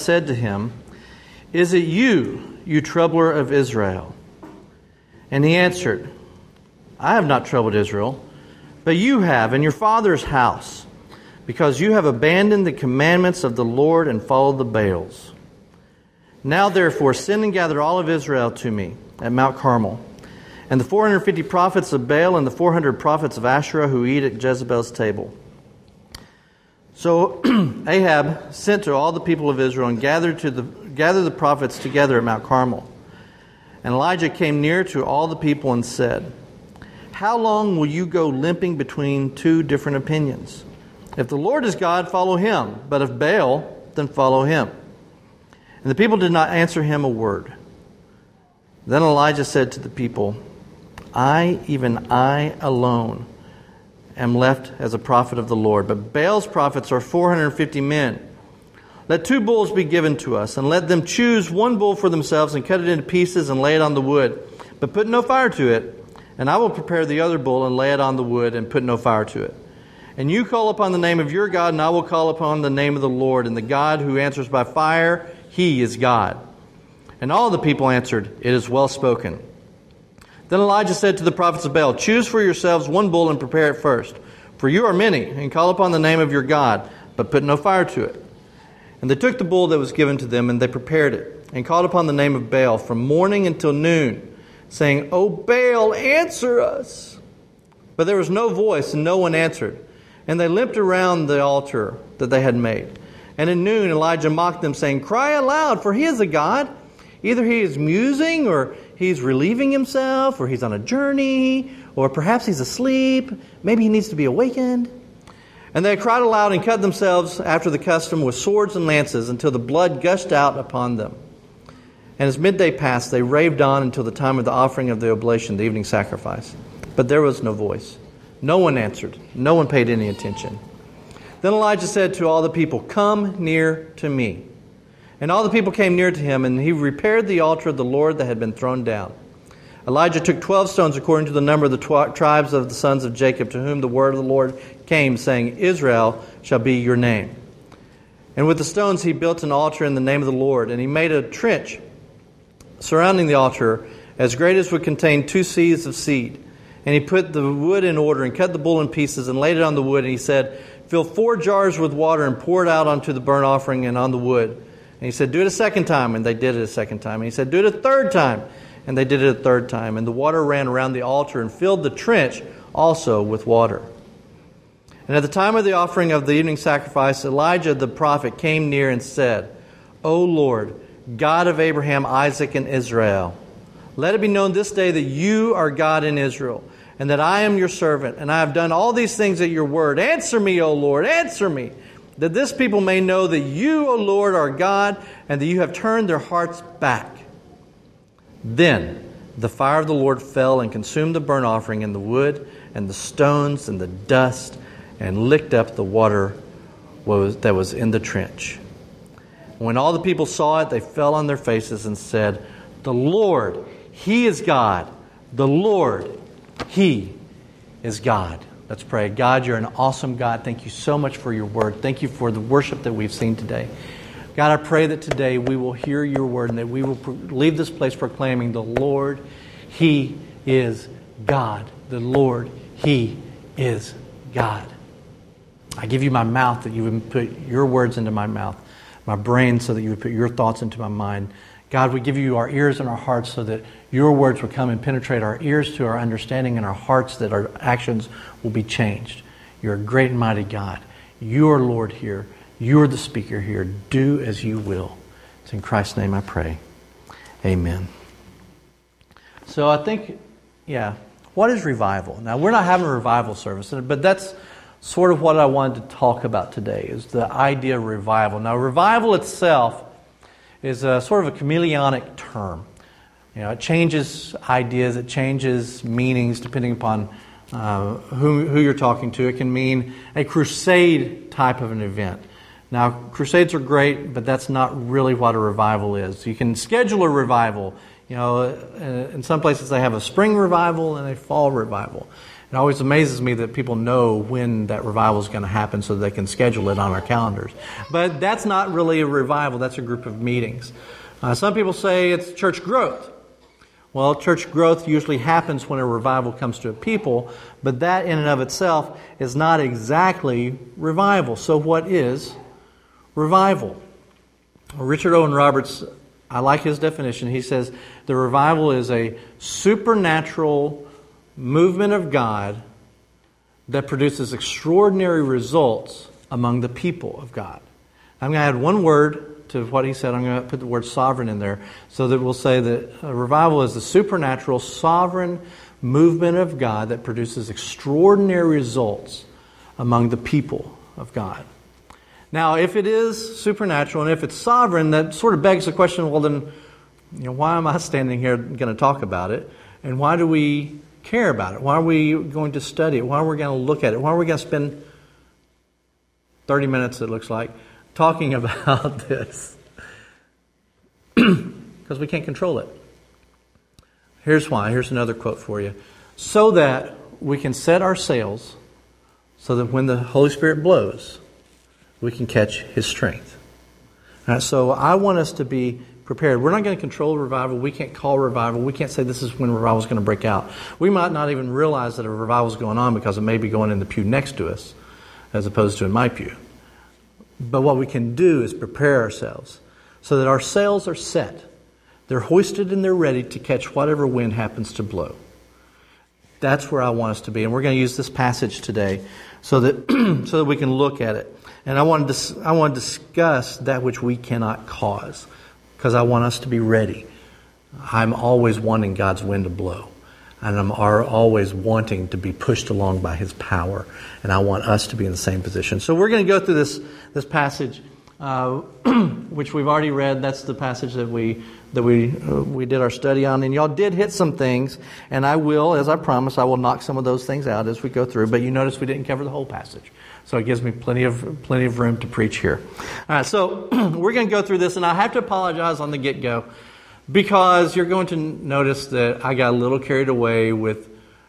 said to him, "Is it you, you troubler of Israel?" And he answered, "I have not troubled Israel, but you have, in your father's house, because you have abandoned the commandments of the Lord and followed the Baals. Now therefore send and gather all of Israel to me at Mount Carmel, and the 450 prophets of Baal and the 400 prophets of Asherah who eat at Jezebel's table." So Ahab sent to all the people of Israel and gathered the prophets together at Mount Carmel. And Elijah came near to all the people and said, "How long will you go limping between two different opinions? If the Lord is God, follow him. But if Baal, then follow him." And the people did not answer him a word. Then Elijah said to the people, even I alone, am left as a prophet of the Lord, but Baal's prophets are 450 men. Let 2 bulls be given to us, and let them choose 1 bull for themselves and cut it into pieces and lay it on the wood, but put no fire to it. And I will prepare the other bull and lay it on the wood and put no fire to it. And you call upon the name of your God, and I will call upon the name of the Lord, and the God who answers by fire, he is God. And all the people answered, "It is well spoken." Then Elijah said to the prophets of Baal, "Choose for yourselves 1 bull and prepare it first. For you are many, and call upon the name of your God, but put no fire to it." And they took the bull that was given to them, and they prepared it, and called upon the name of Baal from morning until noon, saying, "O Baal, answer us." But there was no voice, and no one answered. And they limped around the altar that they had made. And at noon Elijah mocked them, saying, "Cry aloud, for he is a god. Either he is musing, or he's relieving himself, or he's on a journey, or perhaps he's asleep. Maybe he needs to be awakened." And they cried aloud and cut themselves after the custom with swords and lances until the blood gushed out upon them. And as midday passed, they raved on until the time of the offering of the oblation, the evening sacrifice. But there was no voice. No one answered. No one paid any attention. Then Elijah said to all the people, "Come near to me." And all the people came near to him, and he repaired the altar of the Lord that had been thrown down. Elijah took 12 stones according to the number of the tribes of the sons of Jacob, to whom the word of the Lord came, saying, "Israel shall be your name." And with the stones he built an altar in the name of the Lord, and he made a trench surrounding the altar as great as would contain 2 seahs of seed. And he put the wood in order and cut the bull in pieces and laid it on the wood. And he said, "Fill 4 jars with water and pour it out onto the burnt offering and on the wood." And he said, "Do it a second time." And they did it a second time. And he said, "Do it a third time." And they did it a third time. And the water ran around the altar and filled the trench also with water. And at the time of the offering of the evening sacrifice, Elijah the prophet came near and said, "O Lord, God of Abraham, Isaac, and Israel, let it be known this day that you are God in Israel, and that I am your servant, and I have done all these things at your word. Answer me, O Lord, answer me, that this people may know that you, O Lord, are God, and that you have turned their hearts back." Then the fire of the Lord fell and consumed the burnt offering and the wood and the stones and the dust, and licked up the water that was in the trench. When all the people saw it, they fell on their faces and said, "The Lord, He is God. The Lord, He is God." Let's pray. God, you're an awesome God. Thank you so much for your word. Thank you for the worship that we've seen today. God, I pray that today we will hear your word and that we will leave this place proclaiming, "The Lord, He is God. The Lord, He is God." I give you my mouth that you would put your words into my mouth, my brain so that you would put your thoughts into my mind. God, we give you our ears and our hearts so that your words will come and penetrate our ears to our understanding and our hearts, that our actions will be changed. You're a great and mighty God. You are Lord here. You are the speaker here. Do as you will. It's in Christ's name I pray. Amen. So I think, what is revival? Now, we're not having a revival service, but that's sort of what I wanted to talk about today, is the idea of revival. Now, revival itself is a sort of a chameleonic term. You know, it changes ideas, it changes meanings depending upon who you're talking to. It can mean a crusade type of an event. Now, crusades are great, but that's not really what a revival is. You can schedule a revival. You know, in some places they have a spring revival and a fall revival. It always amazes me that people know when that revival is going to happen so they can schedule it on our calendars. But that's not really a revival. That's a group of meetings. Some people say it's church growth. Well, church growth usually happens when a revival comes to a people, but that in and of itself is not exactly revival. So what is revival? Richard Owen Roberts, I like his definition. He says the revival is a supernatural movement of God that produces extraordinary results among the people of God. I'm going to add one word to what he said. I'm going to put the word sovereign in there so that we'll say that a revival is the supernatural, sovereign movement of God that produces extraordinary results among the people of God. Now, if it is supernatural and if it's sovereign, that sort of begs the question, well then, why am I standing here going to talk about it? And why do we care about it? Why are we going to study it? Why are we going to look at it? Why are we going to spend 30 minutes, it looks like, talking about this? Because we can't control it. Here's why. Here's another quote for you. So that we can set our sails so that when the Holy Spirit blows, we can catch His strength. So I want us to be prepared. We're not going to control revival. We can't call revival. We can't say this is when revival is going to break out. We might not even realize that a revival is going on because it may be going in the pew next to us as opposed to in my pew. But what we can do is prepare ourselves so that our sails are set. They're hoisted and they're ready to catch whatever wind happens to blow. That's where I want us to be. And we're going to use this passage today so that we can look at it. And I want to discuss that which we cannot cause, because I want us to be ready. I'm always wanting God's wind to blow. And I'm always wanting to be pushed along by His power. And I want us to be in the same position. So we're going to go through this passage, which we've already read. That's the passage that we did our study on. And y'all did hit some things. And I will, as I promised, I will knock some of those things out as we go through. But you notice we didn't cover the whole passage. So it gives me plenty of room to preach here. All right, so we're going to go through this, and I have to apologize on the get-go because you're going to notice that I got a little carried away with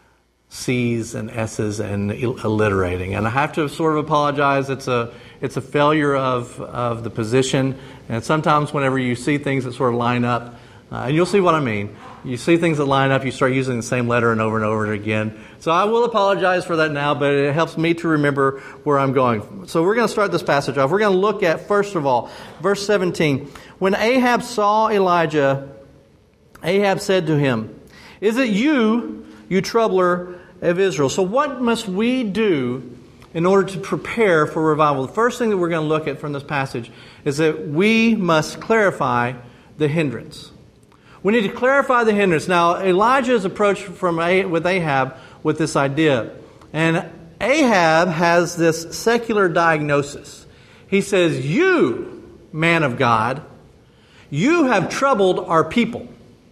C's and S's and alliterating, and I have to sort of apologize. It's a failure of the position, and sometimes whenever you see things that sort of line up, and you'll see what I mean. You see things that line up, you start using the same letter and over again. So I will apologize for that now, but it helps me to remember where I'm going. So we're going to start this passage off. We're going to look at, first of all, verse 17. When Ahab saw Elijah, Ahab said to him, "Is it you troubler of Israel?" So what must we do in order to prepare for revival? The first thing that we're going to look at from this passage is that we must clarify the hindrance. We need to clarify the hindrance. Now, Elijah's approach with Ahab with this idea. And Ahab has this secular diagnosis. He says, "You, man of God, you have troubled our people."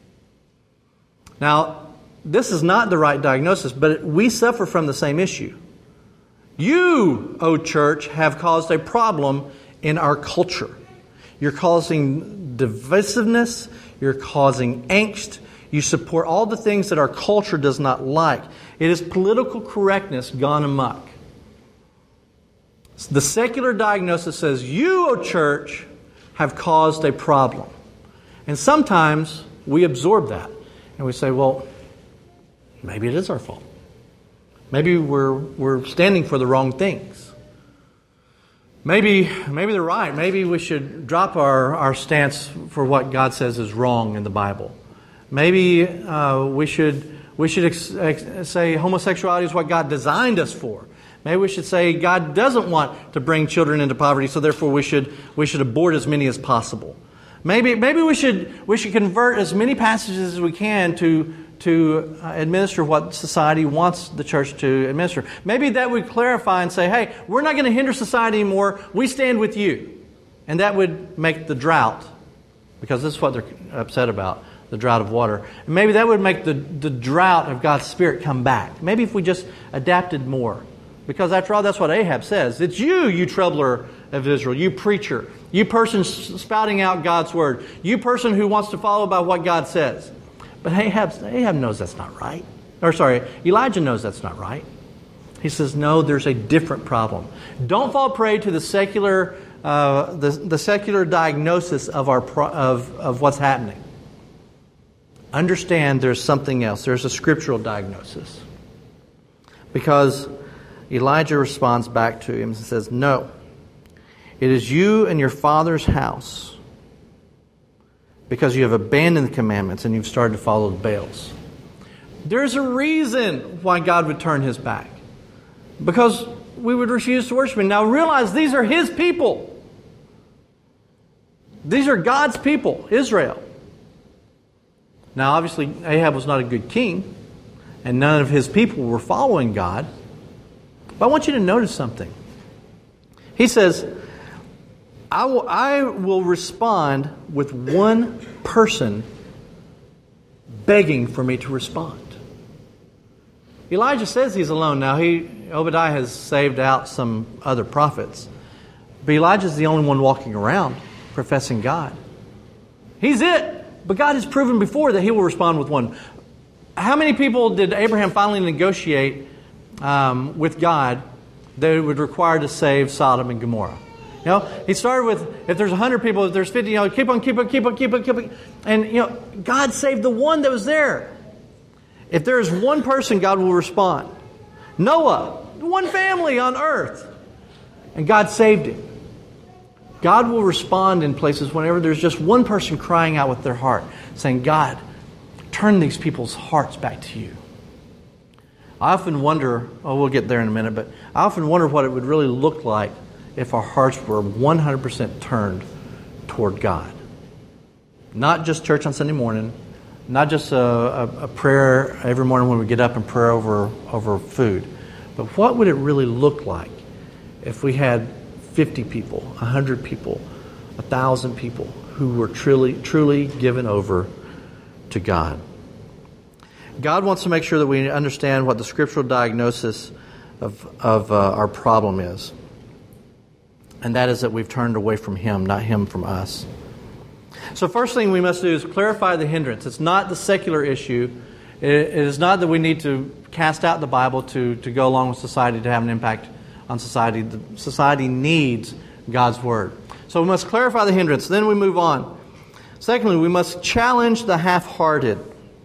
Now, this is not the right diagnosis, but we suffer from the same issue. You, O church, have caused a problem in our culture. You're causing divisiveness. You're causing angst. You support all the things that our culture does not like. It is political correctness gone amok. The secular diagnosis says, you, O church, have caused a problem. And sometimes we absorb that. And we say, well, maybe it is our fault. Maybe we're standing for the wrong things. Maybe they're right. Maybe we should drop our stance for what God says is wrong in the Bible. Maybe we should say homosexuality is what God designed us for. Maybe we should say God doesn't want to bring children into poverty, so therefore we should abort as many as possible. Maybe we should convert as many passages as we can to administer what society wants the church to administer. Maybe that would clarify and say, hey, we're not going to hinder society anymore. We stand with you. And that would make the drought, because this is what they're upset about, the drought of water. And maybe that would make the drought of God's Spirit come back. Maybe if we just adapted more. Because after all, that's what Ahab says. It's you troubler of Israel, you preacher, you person spouting out God's word, you person who wants to follow by what God says. But Ahab knows that's not right. Elijah knows that's not right. He says, no, there's a different problem. Don't fall prey to the secular diagnosis of what's happening. Understand there's something else. There's a scriptural diagnosis. Because Elijah responds back to him and says, no, it is you and your father's house, because you have abandoned the commandments and you've started to follow the Baals. There's a reason why God would turn his back. Because we would refuse to worship him. Now realize these are his people. These are God's people, Israel. Now obviously Ahab was not a good king, and none of his people were following God. But I want you to notice something. He says, I will respond with one person begging for me to respond. Elijah says he's alone. Now, Obadiah has saved out some other prophets. But Elijah's the only one walking around professing God. He's it. But God has proven before that he will respond with one. How many people did Abraham finally negotiate with God that it would require to save Sodom and Gomorrah? You know, he started with, if there's 100 people, if there's 50, keep on. And, God saved the one that was there. If there is one person, God will respond. Noah, one family on earth. And God saved him. God will respond in places whenever there's just one person crying out with their heart, saying, God, turn these people's hearts back to you. I often wonder, we'll get there in a minute, but I often wonder what it would really look like if our hearts were 100% turned toward God. Not just church on Sunday morning, not just a prayer every morning when we get up and pray over food, but what would it really look like if we had 50 people, 100 people, 1,000 people who were truly given over to God? God wants to make sure that we understand what the scriptural diagnosis of our problem is. And that is that we've turned away from Him, not Him from us. So first thing we must do is clarify the hindrance. It's not the secular issue. It is not that we need to cast out the Bible to go along with society to have an impact on society. The society needs God's Word. So we must clarify the hindrance. Then we move on. Secondly, we must challenge the half-hearted.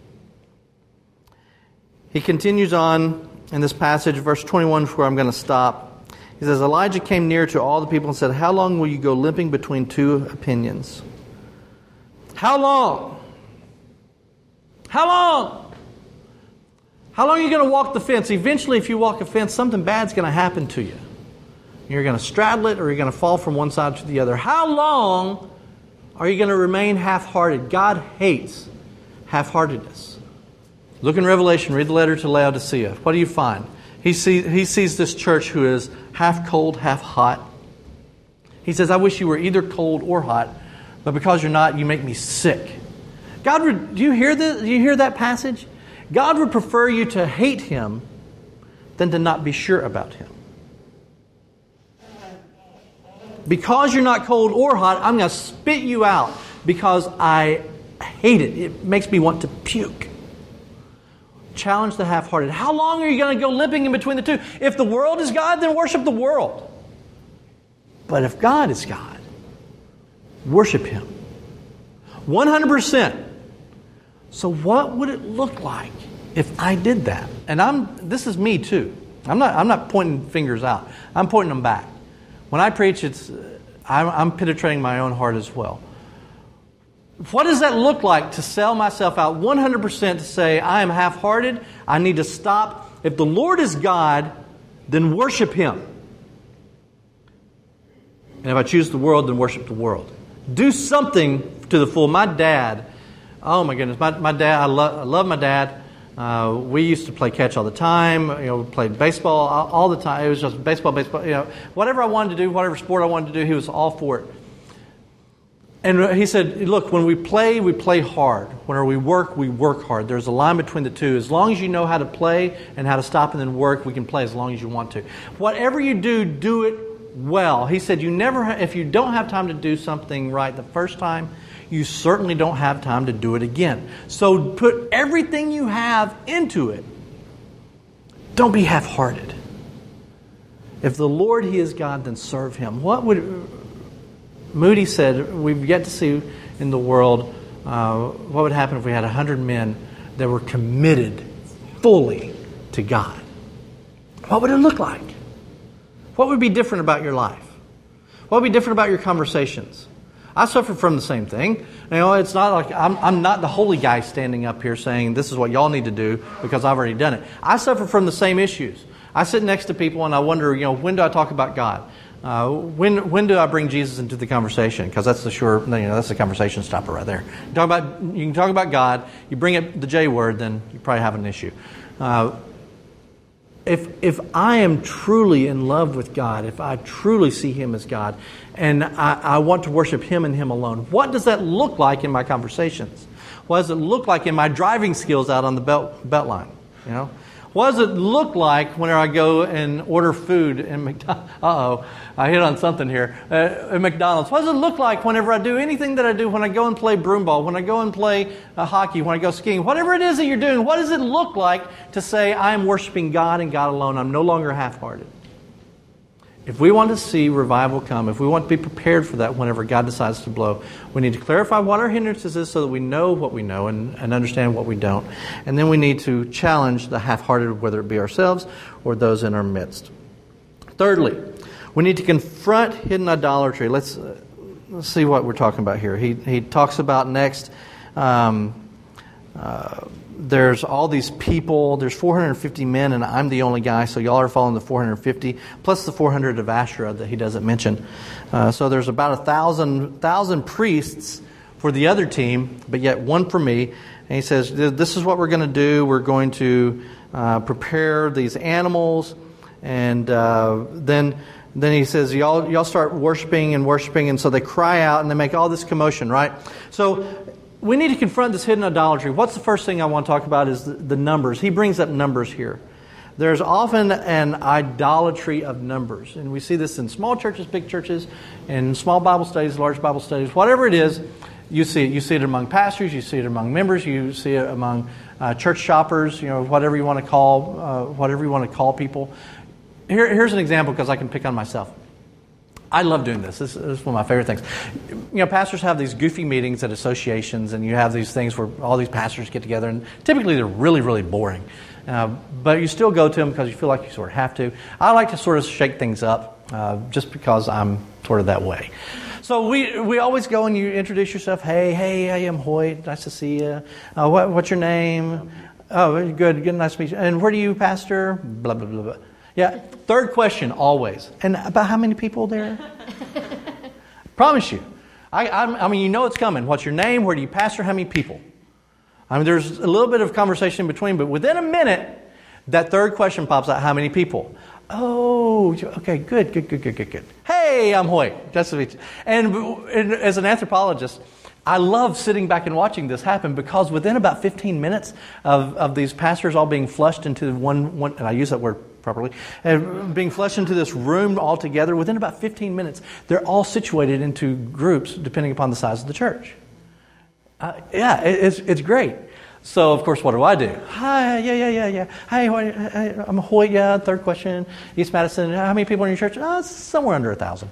He continues on in this passage, verse 21, where I'm going to stop. He says, Elijah came near to all the people and said, how long will you go limping between two opinions? How long? How long? How long are you going to walk the fence? Eventually, if you walk a fence, something bad's going to happen to you. You're going to straddle it or you're going to fall from one side to the other. How long are you going to remain half-hearted? God hates half-heartedness. Look in Revelation, read the letter to Laodicea. What do you find? He sees this church who is half cold, half hot. He says, I wish you were either cold or hot, but because you're not, you make me sick. Do you hear this? Do you hear that passage? God would prefer you to hate Him than to not be sure about Him. Because you're not cold or hot, I'm going to spit you out because I hate it. It makes me want to puke. Challenge the half-hearted. How long are you going to go limping in between the two? If the world is God, then worship the world. But if God is God, worship Him. 100%. So what would it look like if I did that? And this is me too. I'm not pointing fingers out. I'm pointing them back. When I preach, I'm penetrating my own heart as well. What does that look like to sell myself out 100% to say, I am half-hearted, I need to stop. If the Lord is God, then worship Him. And if I choose the world, then worship the world. Do something to the full. My dad, oh my goodness, my dad, I love my dad. We used to play catch all the time. We played baseball all the time. It was just baseball. Whatever I wanted to do, whatever sport I wanted to do, he was all for it. And he said, look, when we play hard. When we work hard. There's a line between the two. As long as you know how to play and how to stop and then work, we can play as long as you want to. Whatever you do, do it well. He said, if you don't have time to do something right the first time, you certainly don't have time to do it again. So put everything you have into it Don't be half-hearted. If the Lord, He is God, then serve Him. Moody said, we've yet to see in the world what would happen if we had 100 men that were committed fully to God. What would it look like? What would be different about your life? What would be different about your conversations? I suffer from the same thing. It's not like I'm not the holy guy standing up here saying this is what y'all need to do because I've already done it. I suffer from the same issues. I sit next to people and I wonder, when do I talk about God? When do I bring Jesus into the conversation? Because that's that's the conversation stopper right there. You can talk about God. You bring up the J word, then you probably have an issue. If I am truly in love with God, if I truly see Him as God, and I want to worship Him and Him alone, what does that look like in my conversations? What does it look like in my driving skills out on the belt line? What does it look like whenever I go and order food in McDonald's? Uh-oh, I hit on something here. At McDonald's. What does it look like whenever I do anything that I do, when I go and play broomball, when I go and play hockey, when I go skiing, whatever it is that you're doing, what does it look like to say, I am worshiping God and God alone? I'm no longer half-hearted. If we want to see revival come, if we want to be prepared for that whenever God decides to blow, we need to clarify what our hindrances is so that we know what we know and understand what we don't. And then we need to challenge the half-hearted, whether it be ourselves or those in our midst. Thirdly, we need to confront hidden idolatry. Let's see what we're talking about here. He talks about next... there's all these people. There's 450 men, and I'm the only guy, so y'all are following the 450, plus the 400 of Asherah that he doesn't mention. So there's about 1,000 priests for the other team, but yet one for me. And he says, this is what we're going to do. We're going to prepare these animals, and then he says, y'all start worshiping, and so they cry out, and they make all this commotion, right? So we need to confront this hidden idolatry. What's the first thing I want to talk about is the numbers. He brings up numbers here. There's often an idolatry of numbers. And we see this in small churches, big churches, in small Bible studies, large Bible studies. Whatever it is, you see it. You see it among pastors. You see it among members. You see it among church shoppers, whatever you want to call people. Here's an example because I can pick on myself. I love doing this. This is one of my favorite things. Pastors have these goofy meetings at associations, and you have these things where all these pastors get together, and typically they're really, really boring. But you still go to them because you feel like you sort of have to. I like to sort of shake things up just because I'm sort of that way. So we always go and you introduce yourself. Hey, I'm Hoyt. Nice to see you. What's your name? Oh, good, nice to meet you. And where do you pastor? Blah, blah, blah, blah. Yeah, third question always. And about how many people there? Promise you. I mean, it's coming. What's your name? Where do you pastor? How many people? I mean, there's a little bit of conversation in between, but within a minute, that third question pops out. How many people? Oh, okay, good. Hey, I'm Hoyt. That's what and as an anthropologist, I love sitting back and watching this happen because within about 15 minutes of these pastors all being flushed into one, and I use that word properly, and being flushed into this room all together, within about 15 minutes, they're all situated into groups depending upon the size of the church. It's great. So, of course, what do? Hi, yeah. Hey, I'm Hoyt, third question, East Madison. How many people in your church? Somewhere under 1,000.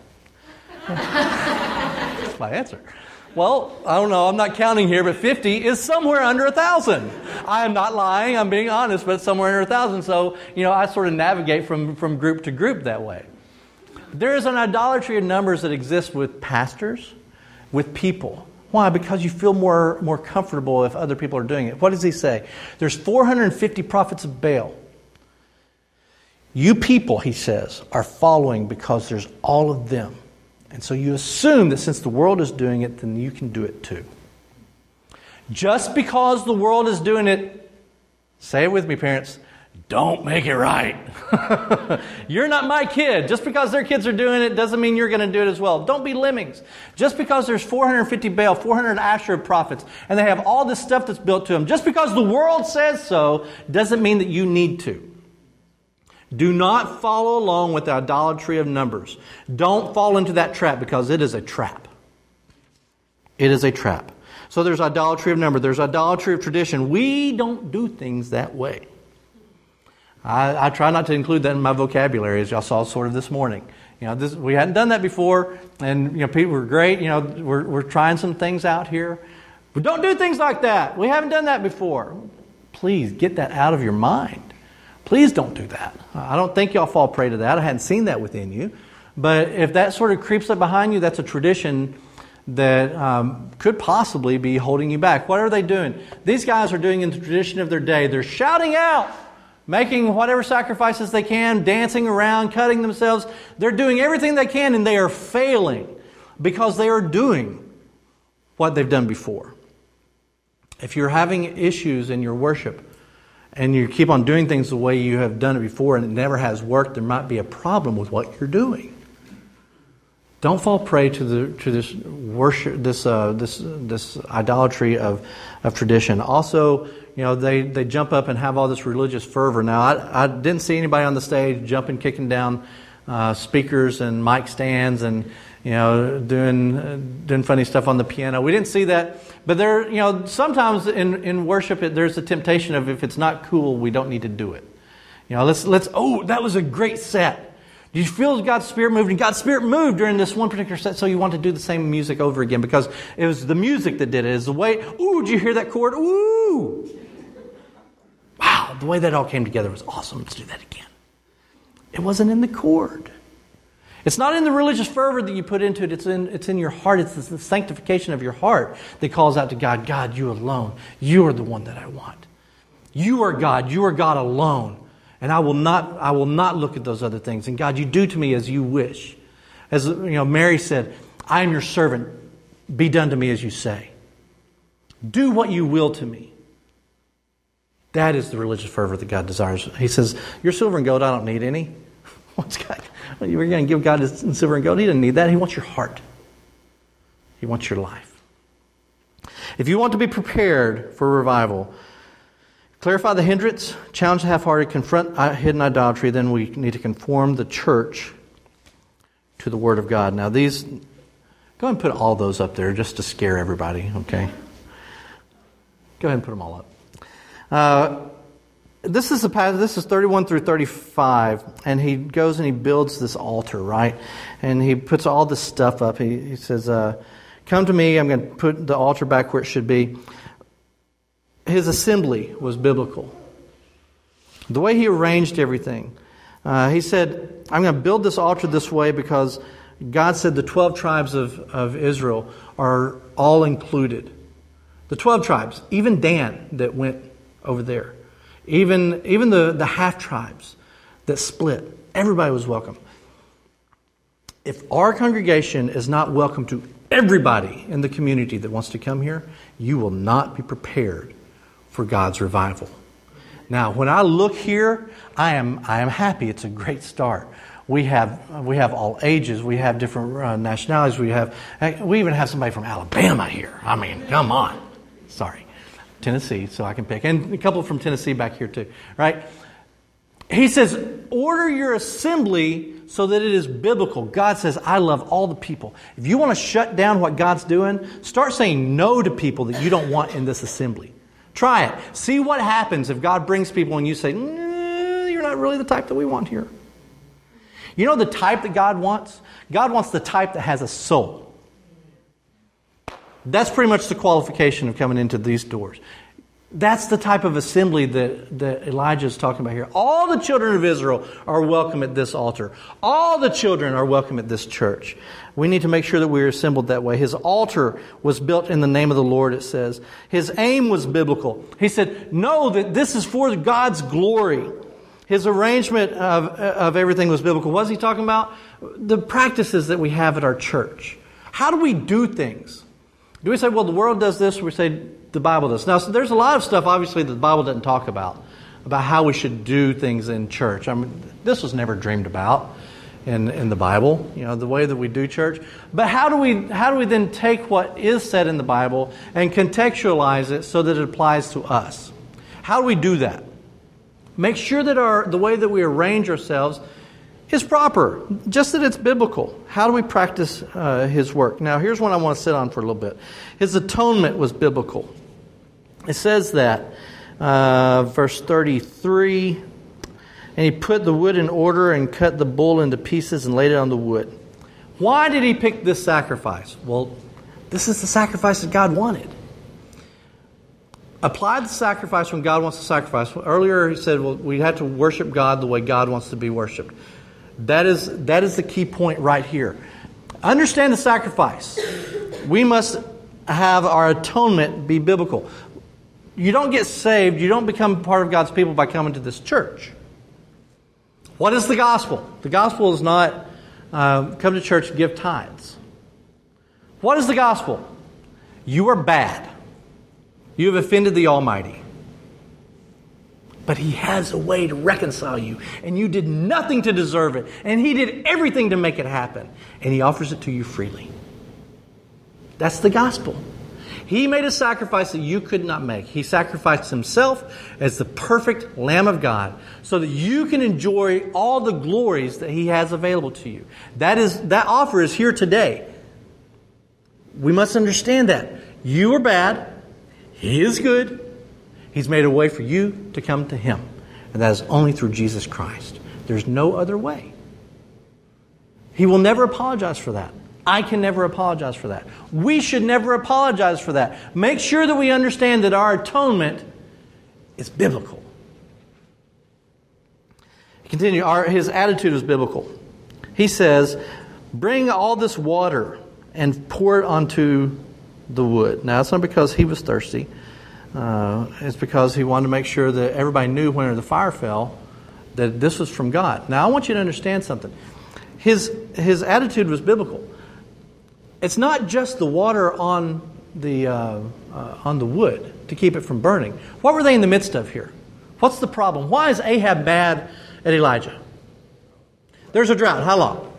That's my answer. Well, I don't know. I'm not counting here, but 50 is somewhere under 1,000. I am not lying. I'm being honest, but it's somewhere under 1,000. So, I sort of navigate from group to group that way. There is an idolatry of numbers that exists with pastors, with people. Why? Because you feel more comfortable if other people are doing it. What does he say? There's 450 prophets of Baal. You people, he says, are following because there's all of them. And so you assume that since the world is doing it, then you can do it too. Just because the world is doing it, say it with me, parents, don't make it right. You're not my kid. Just because their kids are doing it doesn't mean you're going to do it as well. Don't be lemmings. Just because there's 450 Baal, 400 Asherah prophets, and they have all this stuff that's built to them, just because the world says so, doesn't mean that you need to. Do not follow along with the idolatry of numbers. Don't fall into that trap because it is a trap. It is a trap. So there's idolatry of number. There's idolatry of tradition. We don't do things that way. I try not to include that in my vocabulary, as y'all saw sort of this morning. We hadn't done that before, and people were great. We're trying some things out here. But don't do things like that. We haven't done that before. Please get that out of your mind. Please don't do that. I don't think y'all fall prey to that. I hadn't seen that within you. But if that sort of creeps up behind you, that's a tradition that could possibly be holding you back. What are they doing? These guys are doing in the tradition of their day. They're shouting out, making whatever sacrifices they can, dancing around, cutting themselves. They're doing everything they can, and they are failing because they are doing what they've done before. If you're having issues in your worship and you keep on doing things the way you have done it before and it never has worked, there might be a problem with what you're doing. Don't fall prey to this worship, this idolatry of tradition. Also, they jump up and have all this religious fervor. Now, I didn't see anybody on the stage jumping, kicking down speakers and mic stands and doing funny stuff on the piano. We didn't see that, but there, sometimes in worship there's a temptation of, if it's not cool, we don't need to do it. Let's. Oh, that was a great set. Did you feel God's Spirit moved? And God's Spirit moved during this one particular set, so you want to do the same music over again because it was the music that did it. It's the way, ooh, did you hear that chord? Ooh! Wow, the way that all came together was awesome. Let's do that again. It wasn't in the chord. It's not in the religious fervor that you put into it. It's in your heart. It's the sanctification of your heart that calls out to God, God, you alone. You are the one that I want. You are God. You are God alone. And I will not look at those other things. And God, you do to me as you wish. As Mary said, I am your servant. Be done to me as you say. Do what you will to me. That is the religious fervor that God desires. He says, your silver and gold, I don't need any. What's God? You're going to give God his silver and gold? He doesn't need that. He wants your heart. He wants your life. If you want to be prepared for revival, clarify the hindrance, challenge the half-hearted, confront hidden idolatry, then we need to conform the church to the Word of God. Now these, go ahead and put all those up there just to scare everybody, okay? Go ahead and put them all up. This is 31 through 35, and he goes and he builds this altar, right? And he puts all this stuff up. He says, come to me, I'm going to put the altar back where it should be. His assembly was biblical. The way he arranged everything. He said, I'm going to build this altar this way because God said the 12 tribes of Israel are all included. The 12 tribes, even Dan that went over there. Even the half tribes that split. Everybody was welcome. If our congregation is not welcome to everybody in the community that wants to come here, you will not be prepared for God's revival. Now, when I look here, I am happy. It's a great start. We have all ages. We have different nationalities. We even have somebody from Alabama here. I mean, come on. Sorry, Tennessee. So I can pick, and a couple from Tennessee back here too. Right? He says, order your assembly so that it is biblical. God says, I love all the people. If you want to shut down what God's doing, start saying no to people that you don't want in this assembly. Try it. See what happens if God brings people and you say, you're not really the type that we want here. You know the type that God wants? God wants the type that has a soul. That's pretty much the qualification of coming into these doors. That's the type of assembly that Elijah is talking about here. All the children of Israel are welcome at this altar. All the children are welcome at this church. We need to make sure that we are assembled that way. His altar was built in the name of the Lord, it says. His aim was biblical. He said, know that this is for God's glory. His arrangement of everything was biblical. What is he talking about? The practices that we have at our church. How do we do things? Do we say, well, the world does this, or we say the Bible does? Now, so there's a lot of stuff, obviously, that the Bible doesn't talk about how we should do things in church. I mean, this was never dreamed about in the Bible, the way that we do church. But how do we then take what is said in the Bible and contextualize it so that it applies to us? How do we do that? Make sure that the way that we arrange ourselves is proper, just that it's biblical. How do we practice his work? Now, here's one I want to sit on for a little bit. His atonement was biblical. It says that, verse 33, And he put the wood in order and cut the bull into pieces and laid it on the wood. Why did he pick this sacrifice? Well, this is the sacrifice that God wanted. Apply the sacrifice when God wants to sacrifice. Earlier he said, well, we have to worship God the way God wants to be worshipped. That is the key point right here. Understand the sacrifice. We must have our atonement be biblical. You don't get saved, you don't become part of God's people by coming to this church. What is the gospel? The gospel is not come to church and give tithes. What is the gospel? You are bad. You have offended the Almighty. But He has a way to reconcile you. And you did nothing to deserve it. And He did everything to make it happen. And He offers it to you freely. That's the gospel. He made a sacrifice that you could not make. He sacrificed Himself as the perfect Lamb of God so that you can enjoy all the glories that He has available to you. That offer is here today. We must understand that. You are bad. He is good. He's made a way for you to come to Him. And that is only through Jesus Christ. There's no other way. He will never apologize for that. I can never apologize for that. We should never apologize for that. Make sure that we understand that our atonement is biblical. Continue. His attitude is biblical. He says, bring all this water and pour it onto the wood. Now, it's not because he was thirsty. It's because he wanted to make sure that everybody knew when the fire fell that this was from God. Now, I want you to understand something. His attitude was biblical. It's not just the water on the wood to keep it from burning. What were they in the midst of here? What's the problem? Why is Ahab mad at Elijah? There's a drought. How long?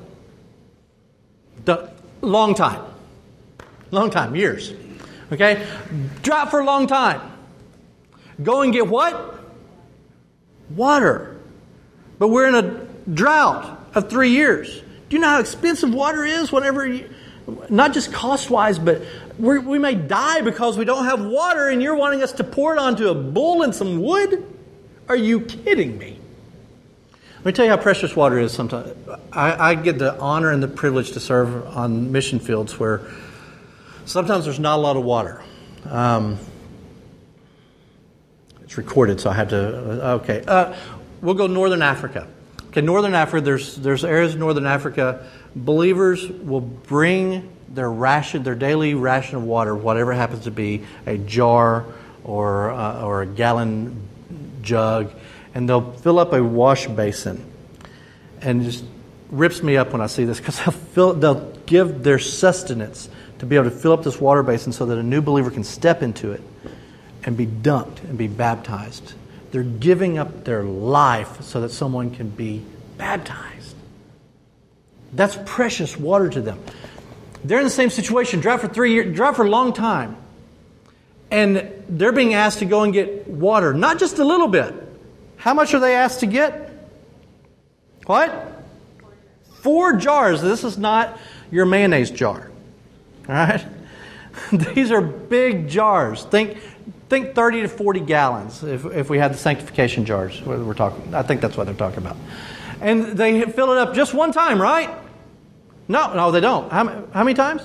Long time. Long time. Years. Okay? Drought for a long time. Go and get what? Water. But we're in a drought of 3 years. Do you know how expensive water is? Not just cost-wise, but we may die because we don't have water, and you're wanting us to pour it onto a bull and some wood? Are you kidding me? Let me tell you how precious water is sometimes. I get the honor and the privilege to serve on mission fields where sometimes there's not a lot of water. It's recorded, so I have to... Okay. We'll go Northern Africa. Okay, Northern Africa, there's areas in Northern Africa, believers will bring their daily ration of water, whatever happens to be, a jar or a gallon jug, and they'll fill up a wash basin. And it just rips me up when I see this, because they'll give their sustenance to be able to fill up this water basin so that a new believer can step into it and be dunked and be baptized. They're giving up their life so that someone can be baptized. That's precious water to them. They're in the same situation, drought for 3 years, drought for a long time. And they're being asked to go and get water, not just a little bit. How much are they asked to get? What? 4 jars. This is not your mayonnaise jar. All right? These are big jars. Think 30 to 40 gallons if we had the sanctification jars. We're talking. I think that's what they're talking about. And they fill it up just one time, right? No, they don't. How many times?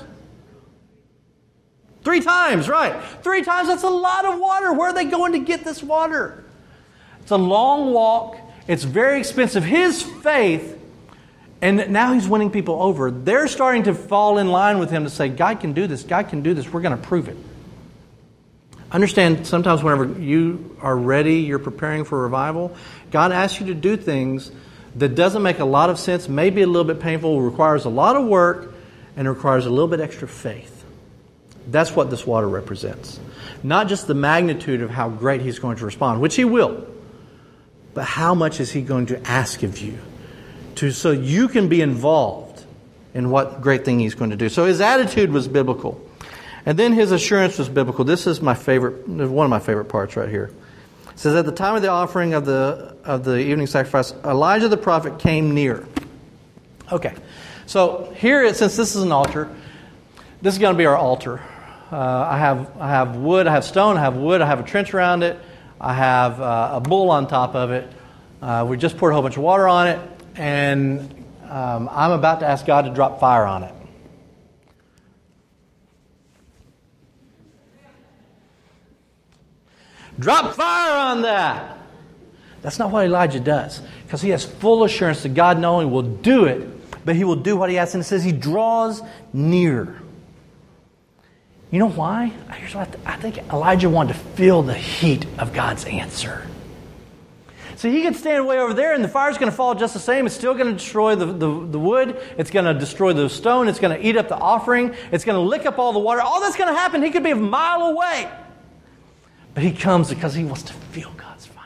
3 times, right. 3 times, that's a lot of water. Where are they going to get this water? It's a long walk. It's very expensive. His faith, and now he's winning people over. They're starting to fall in line with him to say, God can do this. God can do this. We're going to prove it. Understand, sometimes whenever you are ready, you're preparing for revival, God asks you to do things that doesn't make a lot of sense, maybe a little bit painful, requires a lot of work, and requires a little bit extra faith. That's what this water represents. Not just the magnitude of how great He's going to respond, which He will, but how much is He going to ask of you so you can be involved in what great thing He's going to do. So His attitude was biblical. And then His assurance was biblical. This is one of my favorite parts right here. It says, at the time of the offering of the evening sacrifice, Elijah the prophet came near. Okay. So here, since this is an altar, this is going to be our altar. I have wood, I have stone, I have wood, I have a trench around it, I have a bull on top of it. We just poured a whole bunch of water on it, and I'm about to ask God to drop fire on it. Drop fire on that! That's not what Elijah does, because he has full assurance that God not only will do it, but He will do what He asks. And it says He draws near. You know why? Here's what I think Elijah wanted to feel the heat of God's answer. So he could stand way over there and the fire's going to fall just the same. It's still going to destroy the wood. It's going to destroy the stone. It's going to eat up the offering. It's going to lick up all the water. All that's going to happen. He could be a mile away. But he comes because he wants to feel God's fire.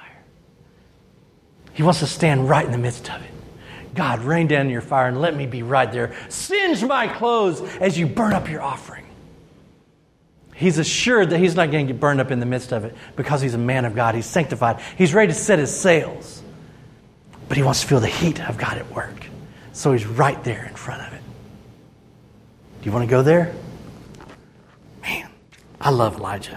He wants to stand right in the midst of it. God, rain down your fire and let me be right there. Singe my clothes as you burn up your offering. He's assured that he's not going to get burned up in the midst of it because he's a man of God. He's sanctified. He's ready to set his sails. But he wants to feel the heat of God at work. So he's right there in front of it. Do you want to go there? Man, I love Elijah.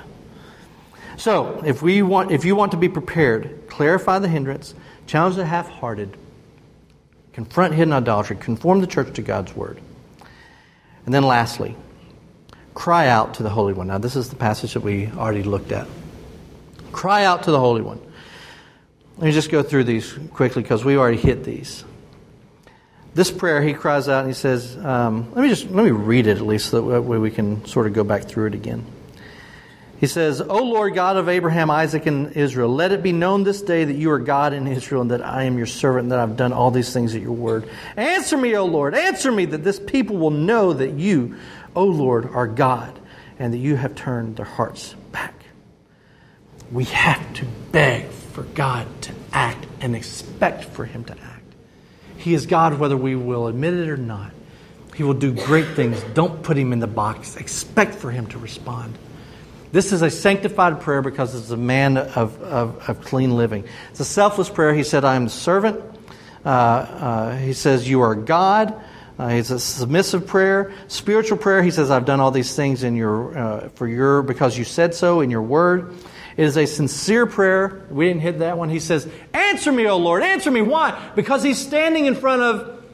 So, if you want to be prepared, clarify the hindrance, challenge the half-hearted, confront hidden idolatry, conform the church to God's word. And then lastly, cry out to the Holy One. Now, this is the passage that we already looked at. Cry out to the Holy One. Let me just go through these quickly because we already hit these. This prayer, he cries out and he says, let me read it at least so that way we can sort of go back through it again. He says, O Lord God of Abraham, Isaac, and Israel, let it be known this day that you are God in Israel and that I am your servant and that I've done all these things at your word. Answer me, O Lord, answer me that this people will know that you, O Lord, are God and that you have turned their hearts back. We have to beg for God to act and expect for Him to act. He is God whether we will admit it or not. He will do great things. Don't put Him in the box. Expect for Him to respond. This is a sanctified prayer because it's a man of clean living. It's a selfless prayer. He said, I am the servant. He says, you are God. It's a submissive prayer. Spiritual prayer, he says, I've done all these things because you said so in your word. It is a sincere prayer. We didn't hit that one. He says, answer me, O Lord. Answer me. Why? Because he's standing in front of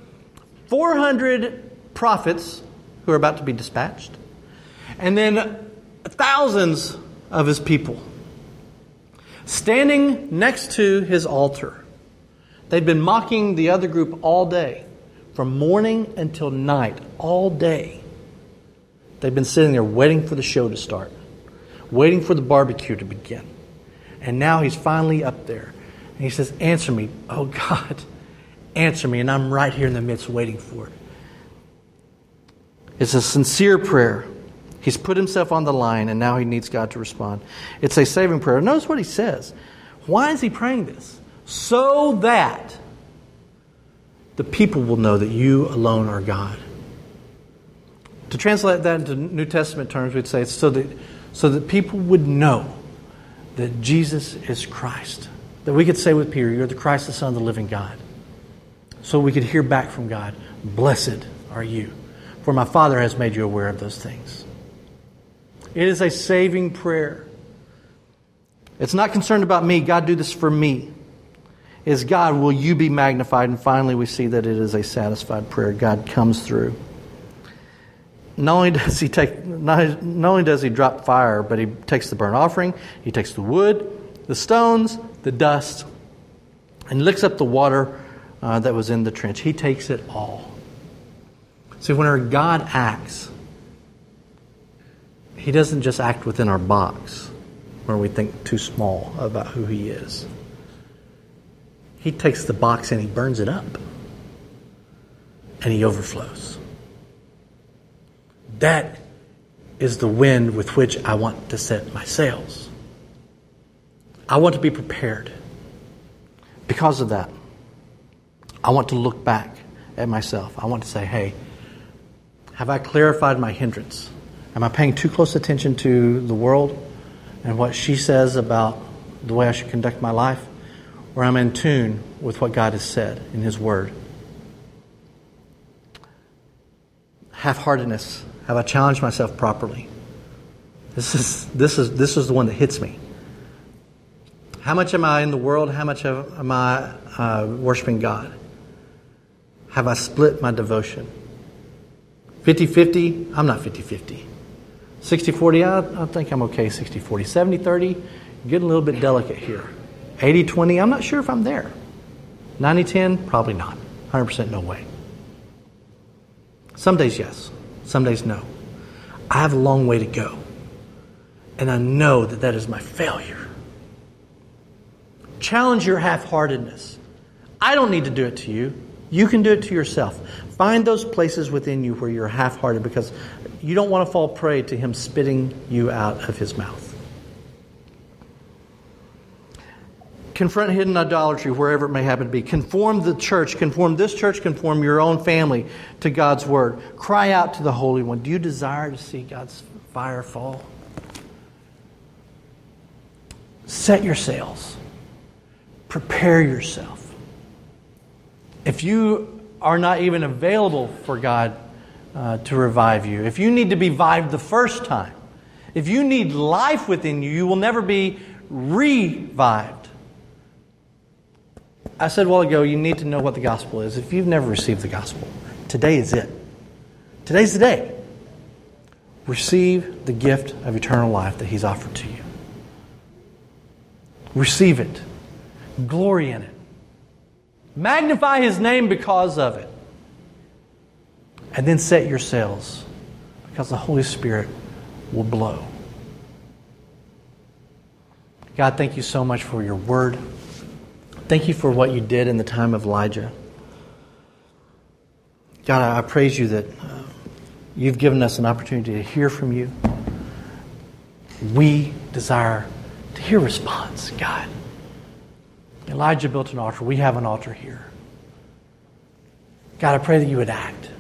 400 prophets who are about to be dispatched. And then thousands of his people standing next to his altar. They'd been mocking the other group all day. From morning until night, all day. They've been sitting there waiting for the show to start. Waiting for the barbecue to begin. And now he's finally up there. And he says, answer me. Oh God, answer me. And I'm right here in the midst waiting for it. It's a sincere prayer. He's put himself on the line and now he needs God to respond. It's a saving prayer. Notice what he says. Why is he praying this? So that the people will know that you alone are God. To translate that into New Testament terms, we'd say it's so that people would know that Jesus is Christ. That we could say with Peter, you're the Christ, the Son of the living God. So we could hear back from God, blessed are you, for my Father has made you aware of those things. It is a saving prayer. It's not concerned about me. God, do this for me. Is God, will you be magnified? And finally we see that it is a satisfied prayer. God comes through. Not only does he drop fire, but he takes the burnt offering, he takes the wood, the stones, the dust, and licks up the water that was in the trench. He takes it all. See, whenever God acts, He doesn't just act within our box where we think too small about who He is. He takes the box and He burns it up. And He overflows. That is the wind with which I want to set my sails. I want to be prepared. Because of that, I want to look back at myself. I want to say, hey, have I clarified my hindrance? Am I paying too close attention to the world and what she says about the way I should conduct my life? Or I'm in tune with what God has said in His Word? Half-heartedness. Have I challenged myself properly? This is the one that hits me. How much am I in the world? How much am I worshiping God? Have I split my devotion? 50-50? I'm not 50-50. 60-40? I think I'm okay 60-40. 70-30? Getting a little bit delicate here. 80-20? I'm not sure if I'm there. 90-10? Probably not. 100% no way. Some days yes. Some days no. I have a long way to go. And I know that that is my failure. Challenge your half-heartedness. I don't need to do it to you. You can do it to yourself. Find those places within you where you're half-hearted, because you don't want to fall prey to Him spitting you out of His mouth. Confront hidden idolatry wherever it may happen to be. Conform the church, conform this church, conform your own family to God's Word. Cry out to the Holy One. Do you desire to see God's fire fall? Set your sails. Prepare yourself. If you are not even available for God to revive you, if you need to be revived the first time, if you need life within you, you will never be revived. I said a while ago, you need to know what the gospel is. If you've never received the gospel, today is it. Today's the day. Receive the gift of eternal life that He's offered to you. Receive it. Glory in it. Magnify His name because of it. And then set your sails, because the Holy Spirit will blow. God, thank you so much for your word. Thank you for what you did in the time of Elijah. God, I praise you that you've given us an opportunity to hear from you. We desire to hear response, God. Elijah built an altar. We have an altar here. God, I pray that you would act.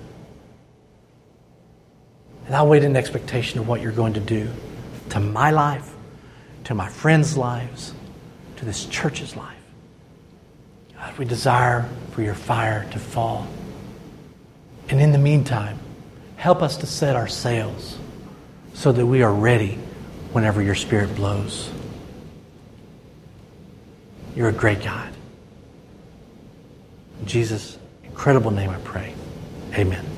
And I'll wait in expectation of what you're going to do to my life, to my friends' lives, to this church's life. God, we desire for your fire to fall. And in the meantime, help us to set our sails so that we are ready whenever your Spirit blows. You're a great God. In Jesus' incredible name I pray. Amen.